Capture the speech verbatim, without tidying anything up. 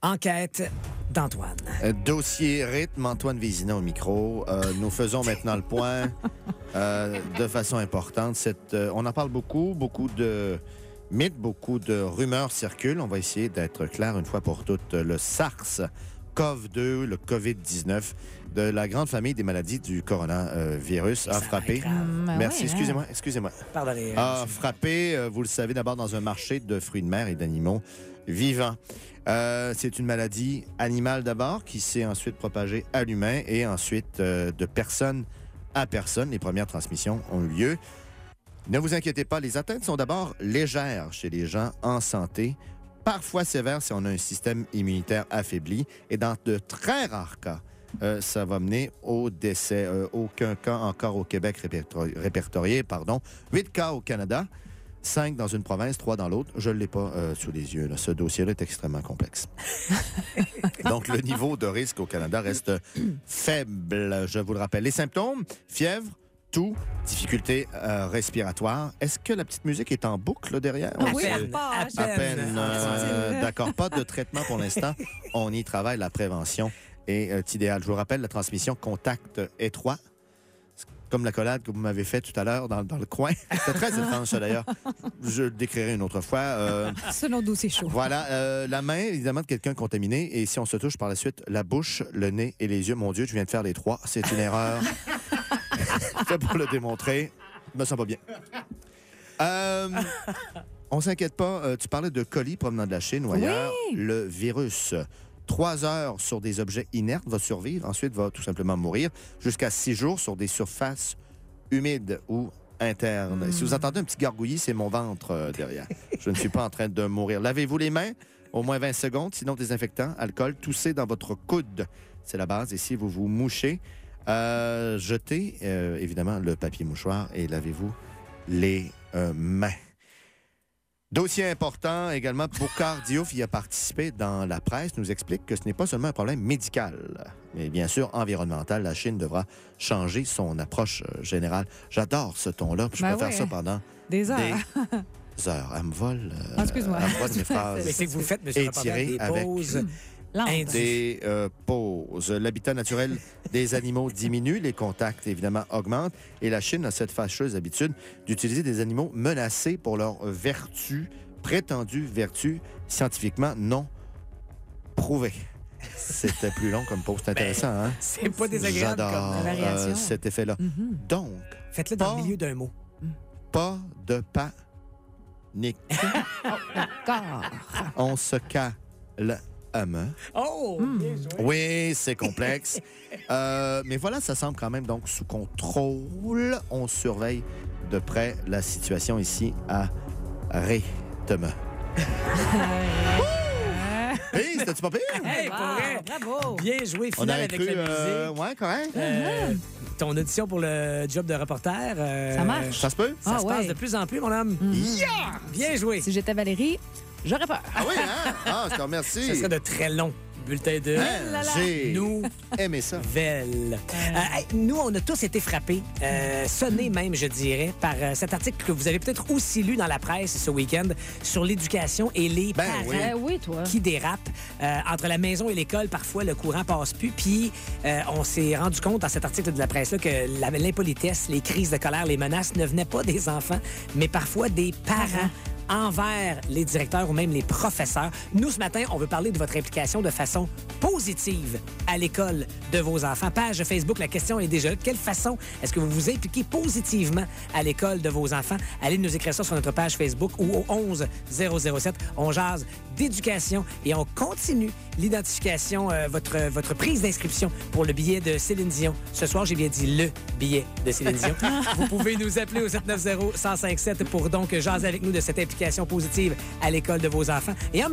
Enquête d'Antoine. Euh, dossier rythme, Antoine Vézina au micro. Euh, nous faisons maintenant le point euh, de façon importante. Cette, euh, on en parle beaucoup, beaucoup de mythes, beaucoup de rumeurs circulent. On va essayer d'être clair une fois pour toutes. Le SARS, CoV deux, le covid dix-neuf, de la grande famille des maladies du coronavirus a frappé. Hum, Merci, ouais, excusez-moi, excusez-moi. Pardonnez. A frappé, euh, vous le savez, d'abord dans un marché de fruits de mer et d'animaux vivants. Euh, c'est une maladie animale d'abord qui s'est ensuite propagée à l'humain et ensuite euh, de personne à personne. Les premières transmissions ont eu lieu. Ne vous inquiétez pas, les atteintes sont d'abord légères chez les gens en santé, parfois sévères si on a un système immunitaire affaibli et dans de très rares cas, euh, ça va mener au décès. Euh, aucun cas encore au Québec répertori- répertorié, pardon. Huit cas au Canada. Cinq dans une province, trois dans l'autre. Je ne l'ai pas euh, sous les yeux. Là. Ce dossier-là est extrêmement complexe. Donc, le niveau de risque au Canada reste faible, je vous le rappelle. Les symptômes, fièvre, toux, difficultés euh, respiratoires. Est-ce que la petite musique est en boucle là, derrière? Ah Ou oui, c'est- elle part. à peine. euh, D'accord, pas de traitement pour l'instant. On y travaille. La prévention est euh, idéale. Je vous rappelle, la transmission contact étroit. Comme l'accolade que vous m'avez fait tout à l'heure dans, dans le coin. C'est très étrange, ça, d'ailleurs. Je le décrirai une autre fois. Euh, Selon d'où c'est chaud. voilà, euh, la main, évidemment, de quelqu'un contaminé. Et si on se touche par la suite, la bouche, le nez et les yeux. Mon Dieu, je viens de faire les trois. C'est une erreur. C'est pour le démontrer. Je me sens pas bien. Euh, on s'inquiète pas. Euh, tu parlais de colis provenant de la Chine ou ailleurs. Le virus. Trois heures sur des objets inertes va survivre, ensuite va tout simplement mourir, jusqu'à six jours sur des surfaces humides ou internes. Et si vous entendez un petit gargouillis, c'est mon ventre euh, derrière. Je ne suis pas en train de mourir. Lavez-vous les mains, au moins vingt secondes, sinon désinfectant, alcool, toussez dans votre coude. C'est la base. Et si vous vous mouchez, euh, jetez euh, évidemment le papier mouchoir et lavez-vous les euh, mains. Dossier important également, Boucard Diouf y a participé dans la presse, nous explique que ce n'est pas seulement un problème médical, mais bien sûr environnemental. La Chine devra changer son approche euh, générale. J'adore ce ton-là, puis je Ben peux ouais. faire ça pendant Des heures. des heures. Elle me vole, euh, Ah, excuse-moi. elle me vole mes phrases Mais c'est que vous faites, monsieur le étirées rapporteur, des avec pauses Lente. indues. des euh, pauses. L'habitat naturel des animaux diminue, les contacts, évidemment, augmentent. Et la Chine a cette fâcheuse habitude d'utiliser des animaux menacés pour leur vertu, prétendue vertu, scientifiquement non prouvée. C'était plus long comme pause. C'est intéressant, hein? C'est pas désagréable J'adore comme... variation. euh, cet effet-là. Mhm. Donc, Faites-le dans Pas- le milieu d'un mot. pas de panique. D'accord. On se calme. Oh! Bien joué. Oui, c'est complexe. Euh, mais voilà, ça semble quand même donc sous contrôle. On surveille de près la situation ici à Rythme. Hey, c'était-tu pas pire? Hey, pour vrai, Bravo. bien joué, On final aurait avec cru... la euh, musique. ouais, correct. Euh, ton audition pour le job de reporter. euh, Ça marche. Ça se peut? Ça Ah se ouais. passe de plus en plus, mon homme. Yeah! Bien joué. Si j'étais Valérie, j'aurais peur. Ah oui, hein? Ah, je te remercie. Ce serait de très longs bulletins de Hein, J'ai nous. aimé ça. Nouvelles. Euh, hey, nous, on a tous été frappés, euh, sonnés même, je dirais, par euh, cet article que vous avez peut-être aussi lu dans la presse ce week-end sur l'éducation et les Ben parents oui. Eh oui, toi. qui dérapent. Euh, entre la maison et l'école, parfois, le courant passe plus. Puis, euh, on s'est rendu compte dans cet article de la presse-là que la- l'impolitesse, les crises de colère, les menaces ne venaient pas des enfants, mais parfois des parents envers les directeurs ou même les professeurs. Nous, ce matin, on veut parler de votre implication de façon positive à l'école de vos enfants. Page Facebook, la question est déjà, de quelle façon est-ce que vous vous impliquez positivement à l'école de vos enfants? Allez nous écrire ça sur notre page Facebook ou au onze zéro zéro sept. On jase d'éducation et on continue l'identification, euh, votre, votre prise d'inscription pour le billet de Céline Dion. Ce soir, j'ai bien dit le billet de Céline Dion. Vous pouvez nous appeler au sept neuf zéro, un zéro cinq sept pour donc jaser avec nous de cette implication positive à l'école de vos enfants. Et en